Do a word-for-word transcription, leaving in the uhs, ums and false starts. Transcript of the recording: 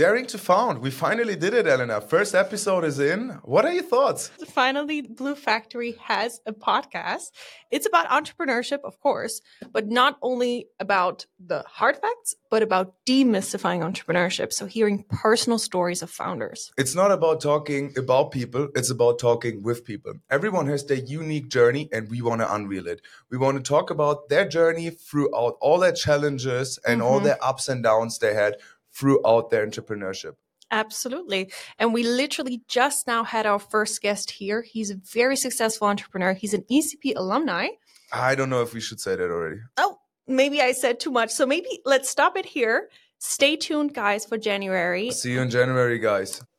Daring to Found. We finally did it, Elena. First episode is in. What are your thoughts? Finally, Blue Factory has a podcast. It's about entrepreneurship, of course, but not only about the hard facts, but about demystifying entrepreneurship. So hearing personal stories of founders. It's not about talking about people. It's about talking with people. Everyone has their unique journey and we want to unveil it. We want to talk about their journey throughout all their challenges and mm-hmm. all their ups and downs they had throughout their entrepreneurship. Absolutely. And we literally just now had our first guest here. He's a very successful entrepreneur. He's an E C P alumni. I don't know if we should say that already. Oh, maybe I said too much. So maybe let's stop it here. Stay tuned, guys, for January. See you in January, guys.